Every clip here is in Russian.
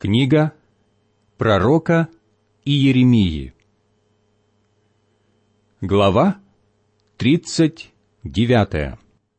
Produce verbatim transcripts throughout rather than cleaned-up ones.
Книга пророка Иеремии. Глава тридцать девятая.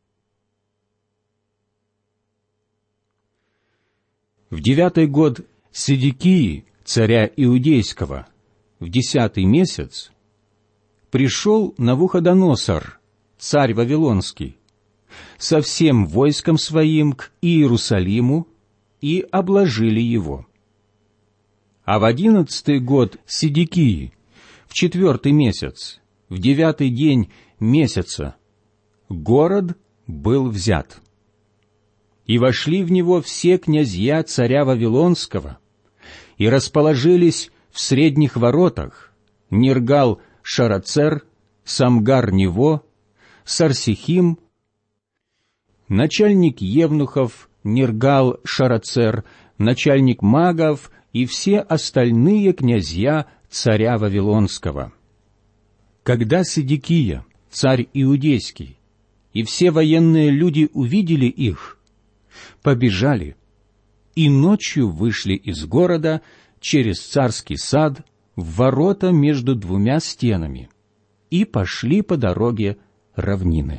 В девятый год Седекии, царя Иудейского, в десятый месяц, пришел Навуходоносор, царь Вавилонский, со всем войском своим к Иерусалиму, и обложили его. А в одиннадцатый год Седекии, в четвертый месяц, в девятый день месяца, город был взят. И вошли в него все князья царя Вавилонского, и расположились в средних воротах Ниргал-Шарацер, Самгар-Нево, Сарсихим, начальник евнухов Ниргал-Шарацер, начальник магов и все остальные князья царя Вавилонского. Когда Седекия, царь Иудейский, и все военные люди увидели их, побежали, и ночью вышли из города через царский сад в ворота между двумя стенами и пошли по дороге равнины.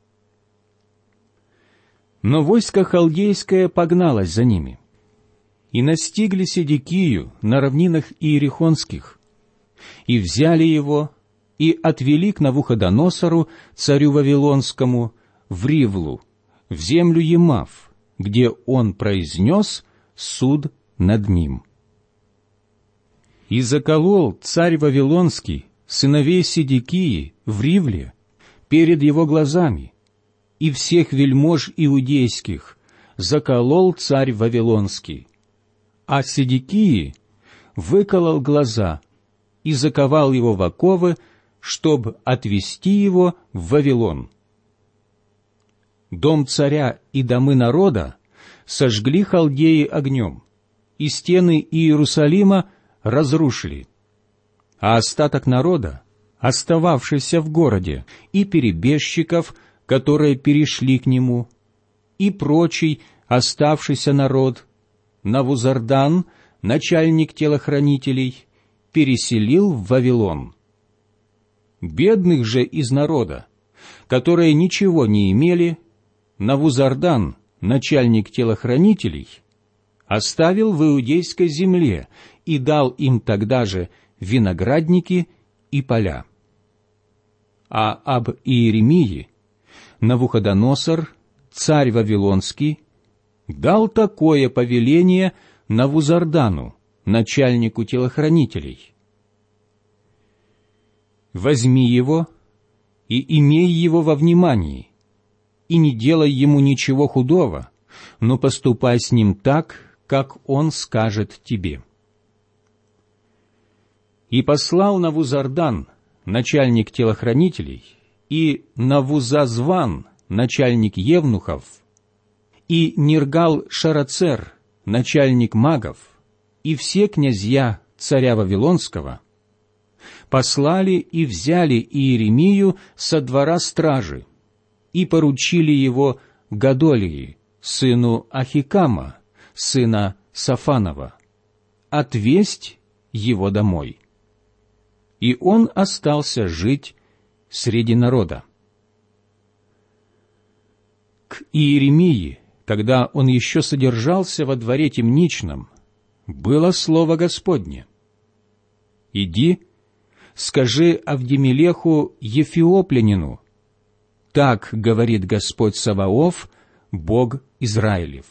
Но войско халдейское погналось за ними, и настигли Седекию на равнинах Иерихонских, и взяли его, и отвели к Навуходоносору, царю Вавилонскому, в Ривлу, в землю Емав, где он произнес суд над ним. И заколол царь Вавилонский сыновей Седекии в Ривле перед его глазами, и всех вельмож иудейских заколол царь Вавилонский, а Седекии выколол глаза и заковал его в оковы, чтоб отвести его в Вавилон. Дом царя и домы народа сожгли халдеи огнем, и стены Иерусалима разрушили, а остаток народа, остававшийся в городе, и перебежчиков, которые перешли к нему, и прочий оставшийся народ, Навузардан, начальник телохранителей, переселил в Вавилон. Бедных же из народа, которые ничего не имели, Навузардан, начальник телохранителей, оставил в иудейской земле и дал им тогда же виноградники и поля. А об Иеремии Навуходоносор, царь Вавилонский, дал такое повеление Навузардану, начальнику телохранителей: «Возьми его и имей его во внимании, и не делай ему ничего худого, но поступай с ним так, как он скажет тебе». И послал Навузардан, начальник телохранителей, и Навузазван, начальник евнухов, и Ниргал-Шарацер, начальник магов, и все князья царя Вавилонского, послали и взяли Иеремию со двора стражи, и поручили его Годолии, сыну Ахикама, сына Сафанова, отвесть его домой. И он остался жить среди народа. К Иеремии, когда он еще содержался во дворе темничном, было слово Господне: «Иди, скажи Авдемелеху Ефиоплянину: так говорит Господь Саваоф, Бог Израилев: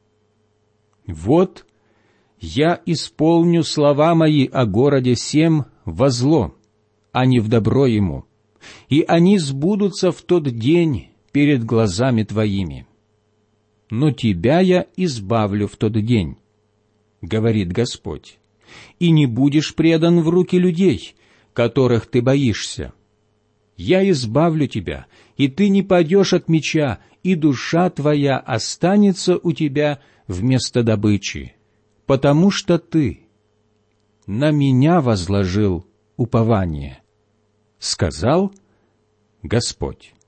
вот я исполню слова мои о городе сем во зло, а не в добро ему, и они сбудутся в тот день перед глазами твоими. Но тебя я избавлю в тот день, говорит Господь, и не будешь предан в руки людей, которых ты боишься. Я избавлю тебя, и ты не падешь от меча, и душа твоя останется у тебя вместо добычи, потому что ты на меня возложил упование, сказал Господь».